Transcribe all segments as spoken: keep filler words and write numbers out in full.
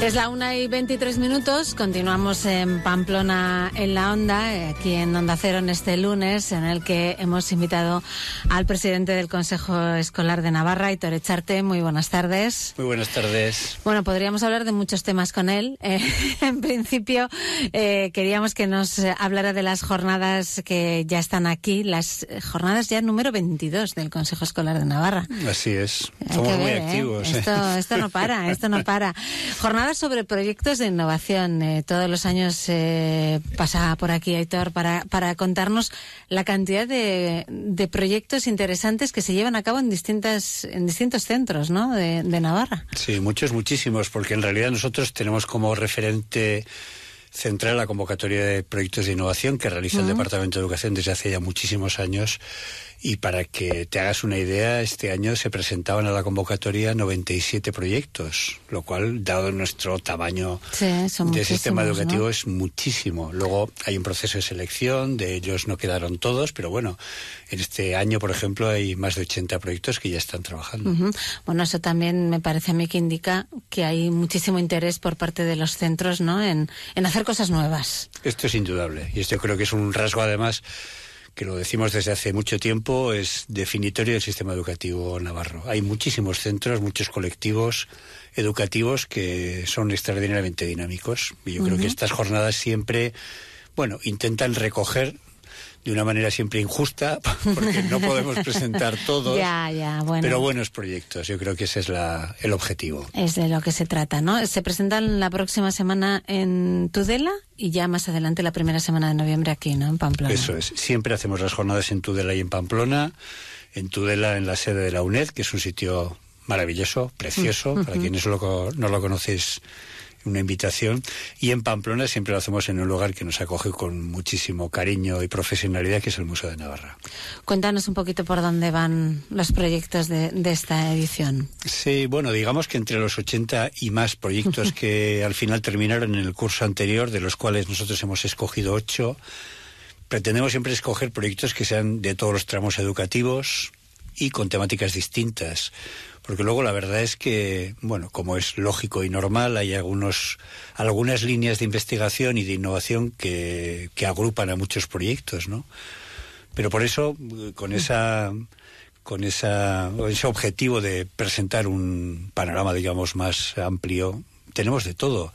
Es la una y veintitrés minutos, continuamos en Pamplona en la Onda, aquí en Onda Cero en este lunes, en el que hemos invitado al presidente del Consejo Escolar de Navarra, Aitor Echarte. Muy buenas tardes. Muy buenas tardes. Bueno, podríamos hablar de muchos temas con él. Eh, en principio, eh, queríamos que nos hablara de las jornadas que ya están aquí, las jornadas ya número veintidós del Consejo Escolar de Navarra. Así es, Hay somos que muy ver, activos. ¿eh? Esto, esto no para, esto no para. Jornadas sobre proyectos de innovación. Eh, todos los años eh, pasa por aquí Aitor para, para contarnos la cantidad de, de proyectos interesantes que se llevan a cabo en distintas en distintos centros, ¿no?, de, de Navarra. Sí, muchos, muchísimos, porque en realidad nosotros tenemos como referente central la convocatoria de proyectos de innovación que realiza uh-huh. el Departamento de Educación desde hace ya muchísimos años. Y para que te hagas una idea, este año se presentaban a la convocatoria noventa y siete proyectos, lo cual, dado nuestro tamaño sí, de sistema educativo, ¿no?, es muchísimo. Luego hay un proceso de selección, de ellos no quedaron todos, pero bueno, en este año, por ejemplo, hay más de ochenta proyectos que ya están trabajando. Uh-huh. Bueno, eso también me parece a mí que indica que hay muchísimo interés por parte de los centros, ¿no?, en, en hacer cosas nuevas. Esto es indudable, y esto creo que es un rasgo, además, que lo decimos desde hace mucho tiempo, es definitorio del sistema educativo navarro. Hay muchísimos centros, muchos colectivos educativos que son extraordinariamente dinámicos. Y yo uh-huh. creo que estas jornadas siempre, bueno, intentan recoger de una manera siempre injusta, porque no podemos presentar todos, ya, ya, bueno. pero buenos proyectos. Yo creo que ese es la, el objetivo. Es de lo que se trata, ¿no? Se presentan la próxima semana en Tudela y ya más adelante la primera semana de noviembre aquí, ¿no?, en Pamplona. Eso es. Siempre hacemos las jornadas en Tudela y en Pamplona. En Tudela, en la sede de la UNED, que es un sitio maravilloso, precioso. Uh-huh. Para quienes lo, no lo conocéis, una invitación. Y en Pamplona siempre lo hacemos en un lugar que nos acoge con muchísimo cariño y profesionalidad, que es el Museo de Navarra. Cuéntanos un poquito por dónde van los proyectos de, de esta edición. Sí, bueno, digamos que entre los ochenta y más proyectos que al final terminaron en el curso anterior, de los cuales nosotros hemos escogido ocho, pretendemos siempre escoger proyectos que sean de todos los tramos educativos y con temáticas distintas. Porque luego la verdad es que, bueno, como es lógico y normal, hay algunos, algunas líneas de investigación y de innovación que, que agrupan a muchos proyectos, ¿no? Pero por eso, con esa, con esa, ese objetivo de presentar un panorama, digamos, más amplio, tenemos de todo.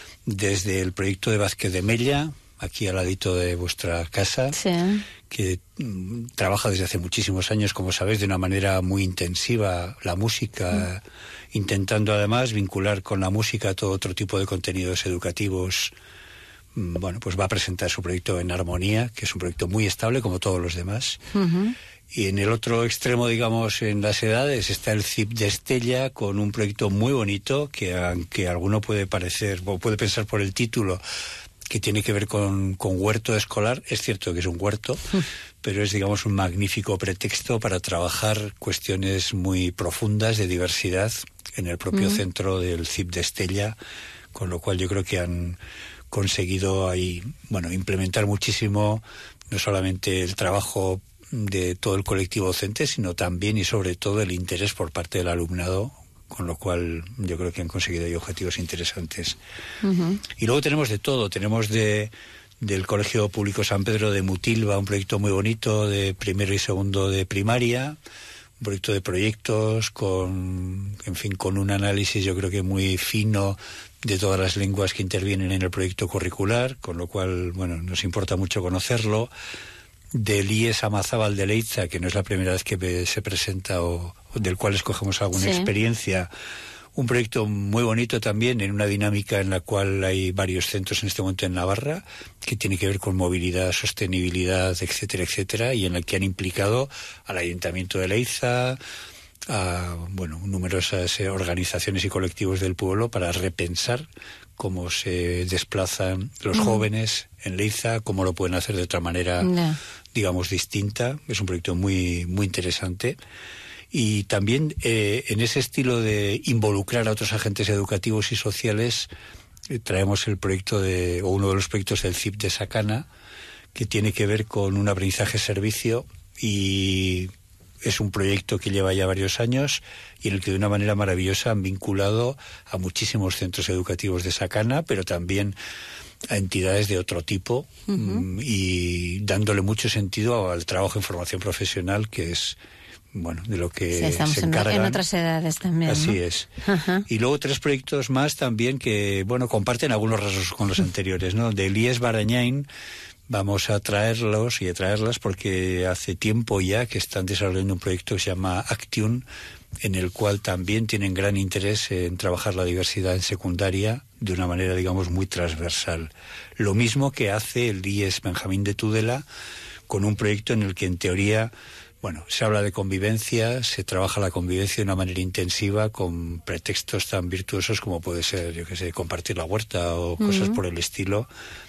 Desde el proyecto de Vázquez de Mella, aquí al ladito de vuestra casa, sí. que mm, trabaja desde hace muchísimos años, como sabéis, de una manera muy intensiva la música, mm. intentando además vincular con la música todo otro tipo de contenidos educativos. Mm, bueno, pues va a presentar su proyecto En Armonía, que es un proyecto muy estable, como todos los demás. Uh-huh. Y en el otro extremo, digamos, en las edades, está el C I P de Estella, con un proyecto muy bonito, que aunque alguno puede parecer, o puede pensar por el título, que tiene que ver con, con huerto escolar. Es cierto que es un huerto, mm. pero es, digamos, un magnífico pretexto para trabajar cuestiones muy profundas de diversidad en el propio mm. centro del C I P de Estella, con lo cual yo creo que han conseguido ahí, bueno, implementar muchísimo, no solamente el trabajo de todo el colectivo docente, sino también y sobre todo el interés por parte del alumnado, con lo cual yo creo que han conseguido ahí objetivos interesantes. Uh-huh. Y luego tenemos de todo, tenemos de del Colegio Público San Pedro de Mutilva, un proyecto muy bonito de primero y segundo de primaria, un proyecto de proyectos con, en fin, con un análisis yo creo que muy fino de todas las lenguas que intervienen en el proyecto curricular, con lo cual, bueno, nos importa mucho conocerlo. Del I E S Amazábal de Leiza, que no es la primera vez que se presenta o, o del cual escogemos alguna sí. experiencia, un proyecto muy bonito también en una dinámica en la cual hay varios centros en este momento en Navarra que tiene que ver con movilidad, sostenibilidad, etcétera, etcétera, y en el que han implicado al Ayuntamiento de Leiza, a bueno, numerosas eh, organizaciones y colectivos del pueblo para repensar cómo se desplazan los mm. jóvenes en Leiza, cómo lo pueden hacer de otra manera, no. digamos, distinta. Es un proyecto muy, muy interesante. Y también eh, en ese estilo de involucrar a otros agentes educativos y sociales, eh, traemos el proyecto de, o uno de los proyectos del C I P de Sacana, que tiene que ver con un aprendizaje servicio y es un proyecto que lleva ya varios años y en el que de una manera maravillosa han vinculado a muchísimos centros educativos de Sakana, pero también a entidades de otro tipo, uh-huh. y dándole mucho sentido al trabajo en formación profesional, que es, bueno, de lo que sí, estamos se encargan. En, en otras edades también, Así ¿no? es. Uh-huh. Y luego tres proyectos más también que, bueno, comparten algunos rasgos con los anteriores, ¿no? De Elías Barañain vamos a traerlos y a traerlas porque hace tiempo ya que están desarrollando un proyecto que se llama Actune, en el cual también tienen gran interés en trabajar la diversidad en secundaria de una manera, digamos, muy transversal. Lo mismo que hace el I E S Benjamín de Tudela, con un proyecto en el que en teoría, bueno, se habla de convivencia, se trabaja la convivencia de una manera intensiva con pretextos tan virtuosos como puede ser, yo qué sé, compartir la huerta o uh-huh. cosas por el estilo.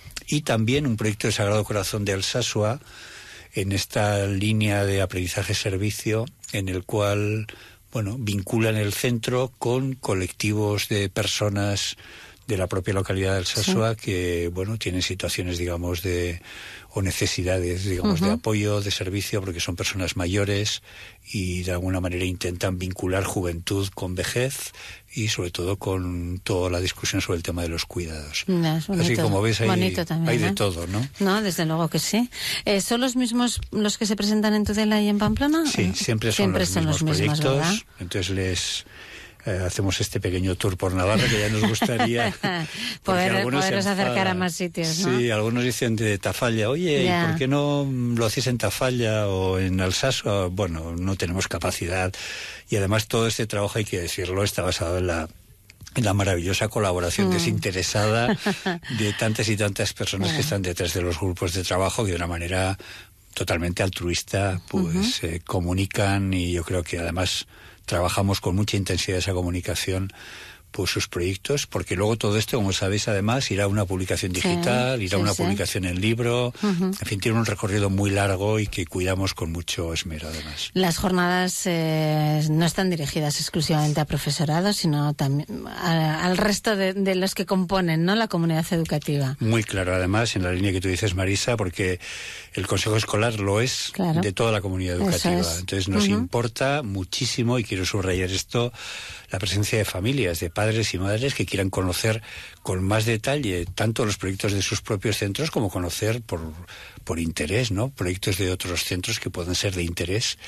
Y también un proyecto de Sagrado Corazón de Alsasua, en esta línea de aprendizaje-servicio, en el cual, bueno, vinculan el centro con colectivos de personas de la propia localidad de Alsasua, sí. que, bueno, tienen situaciones, digamos, de o necesidades, digamos, uh-huh. de apoyo, de servicio, porque son personas mayores y de alguna manera intentan vincular juventud con vejez y sobre todo con toda la discusión sobre el tema de los cuidados. No, bonito, así como ves, hay, también, hay de ¿eh? todo, ¿no? No, desde luego que sí. Eh, ¿Son los mismos los que se presentan en Tudela y en Pamplona? Sí, siempre son, siempre los, son mismos los mismos proyectos. ¿verdad? Entonces les... Eh, hacemos este pequeño tour por Navarra que ya nos gustaría poder, poderos acercar a más sitios, ¿no? Sí, algunos dicen de Tafalla, oye, yeah. ¿y por qué no lo hacéis en Tafalla o en Alsasua? Bueno, no tenemos capacidad y además todo este trabajo, hay que decirlo, está basado en la en la maravillosa colaboración mm. desinteresada de tantas y tantas personas yeah. que están detrás de los grupos de trabajo que de una manera totalmente altruista pues uh-huh. eh, comunican, y yo creo que además trabajamos con mucha intensidad esa comunicación por sus proyectos, porque luego todo esto, como sabéis, además irá a una publicación digital, sí, irá a sí, una sí. publicación en libro, uh-huh. en fin, tiene un recorrido muy largo y que cuidamos con mucho esmero, además. Las jornadas eh, no están dirigidas exclusivamente a profesorado, sino también a, al resto de, de los que componen, ¿no?, la comunidad educativa. Muy claro, además, en la línea que tú dices, Marisa, porque el Consejo Escolar lo es claro. de toda la comunidad educativa. Es. Entonces nos uh-huh. importa muchísimo, y quiero subrayar esto, la presencia de familias, de padres y madres que quieran conocer con más detalle tanto los proyectos de sus propios centros como conocer por, por interés, ¿no?, proyectos de otros centros que puedan ser de interés,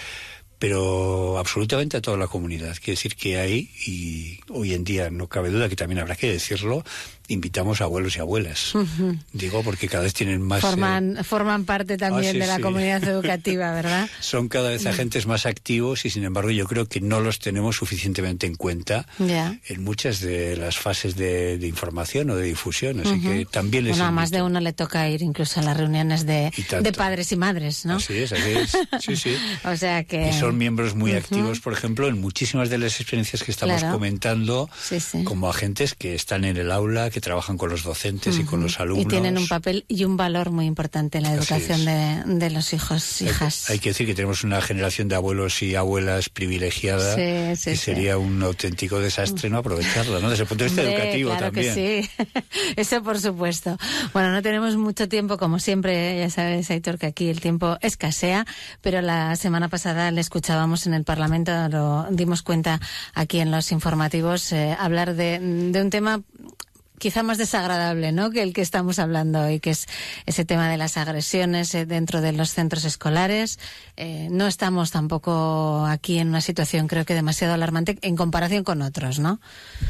pero absolutamente a toda la comunidad. Quiere decir que hay, y hoy en día no cabe duda que también habrá que decirlo, invitamos a abuelos y abuelas. Uh-huh. Digo porque cada vez tienen más... Forman, eh... forman parte también ah, sí, de la sí. comunidad educativa, ¿verdad? Son cada vez agentes más activos y, sin embargo, yo creo que no los tenemos suficientemente en cuenta yeah. en muchas de las fases de, de información o de difusión. Así uh-huh. que también les Bueno, a invito. más de uno le toca ir incluso a las reuniones de, de padres y madres, ¿no? Así es, así es. Sí, sí. O sea que... Y son miembros muy uh-huh. activos, por ejemplo, en muchísimas de las experiencias que estamos claro. comentando, sí, sí. como agentes que están en el aula, que trabajan con los docentes uh-huh. y con los alumnos. Y tienen un papel y un valor muy importante en la educación de, de los hijos, hijas. Hay, hay que decir que tenemos una generación de abuelos y abuelas privilegiada, sí, sí, y sería sí. un auténtico desastre no aprovecharla, ¿no?, desde el punto de vista Hombre, educativo claro también. Que sí, eso por supuesto. Bueno, no tenemos mucho tiempo, como siempre, ya sabes, Aitor, que aquí el tiempo escasea, pero la semana pasada le escuchábamos en el Parlamento, lo dimos cuenta aquí en los informativos, eh, hablar de, de un tema quizá más desagradable, ¿no?, que el que estamos hablando hoy, que es ese tema de las agresiones eh, dentro de los centros escolares. Eh, no estamos tampoco aquí en una situación, creo que demasiado alarmante en comparación con otros, ¿no?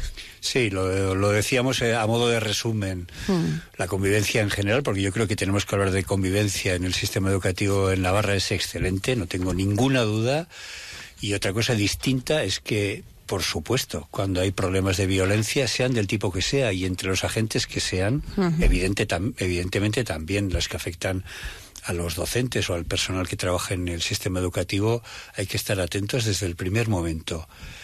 Sí, lo, lo decíamos eh, a modo de resumen, hmm. la convivencia en general, porque yo creo que tenemos que hablar de convivencia en el sistema educativo en Navarra, es excelente, no tengo ninguna duda. Y otra cosa distinta es que, por supuesto, cuando hay problemas de violencia, sean del tipo que sea, y entre los agentes que sean, uh-huh. evidente, tam, evidentemente también las que afectan a los docentes o al personal que trabaja en el sistema educativo, hay que estar atentos desde el primer momento.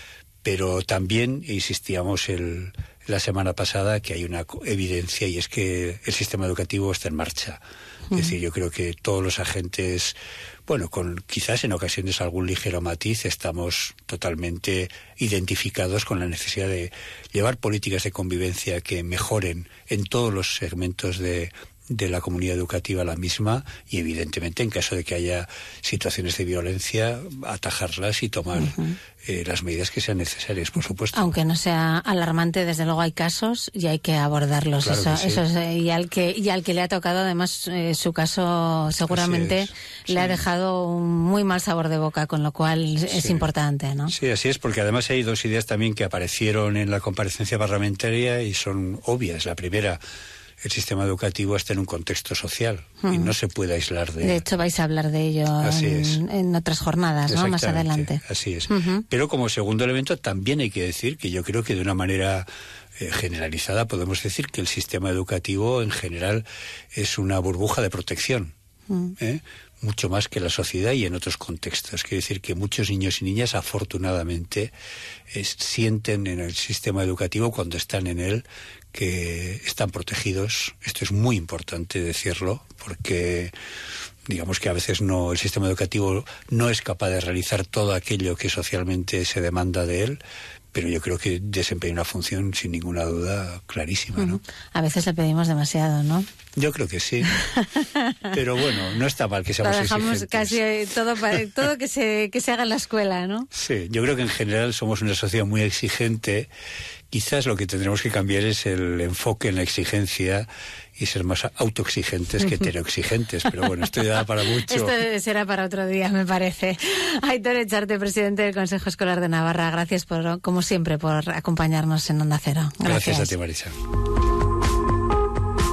Pero también insistíamos el, la semana pasada que hay una evidencia, y es que el sistema educativo está en marcha. Uh-huh. Es decir, yo creo que todos los agentes, bueno, con quizás en ocasiones algún ligero matiz, estamos totalmente identificados con la necesidad de llevar políticas de convivencia que mejoren en todos los segmentos de, de la comunidad educativa la misma y, evidentemente, en caso de que haya situaciones de violencia, atajarlas y tomar uh-huh. eh, las medidas que sean necesarias, por supuesto. Aunque no sea alarmante, desde luego hay casos y hay que abordarlos. Claro eso, que sí. eso es, eh, y al que y al que le ha tocado, además, eh, su caso seguramente es, le sí. ha dejado un muy mal sabor de boca, con lo cual es sí. importante, ¿no? Sí, así es, porque además hay dos ideas también que aparecieron en la comparecencia parlamentaria y son obvias. La primera, el sistema educativo está en un contexto social uh-huh. y no se puede aislar de él. De hecho, vais a hablar de ello en, en otras jornadas, ¿no? Más adelante. Así es. Uh-huh. Pero como segundo elemento también hay que decir que yo creo que de una manera eh, generalizada podemos decir que el sistema educativo en general es una burbuja de protección. Uh-huh. ¿eh? Mucho más que la sociedad y en otros contextos. Quiere decir que muchos niños y niñas, afortunadamente, es, sienten en el sistema educativo, cuando están en él, que están protegidos. Esto es muy importante decirlo, porque digamos que a veces no, el sistema educativo no es capaz de realizar todo aquello que socialmente se demanda de él, pero yo creo que desempeña una función sin ninguna duda clarísima, ¿no? A veces le pedimos demasiado, ¿no? Yo creo que sí. Pero bueno, no está mal que seamos Lo dejamos exigentes. casi todo, para, todo que se que se haga en la escuela, ¿no? Sí, yo creo que en general somos una sociedad muy exigente. Quizás lo que tendremos que cambiar es el enfoque en la exigencia y ser más autoexigentes que heteroexigentes. Pero bueno, esto ya da para mucho. Esto será para otro día, me parece. Aitor Echarte, presidente del Consejo Escolar de Navarra, gracias por, como siempre, por acompañarnos en Onda Cero. Gracias, Gracias a ti, Marisa.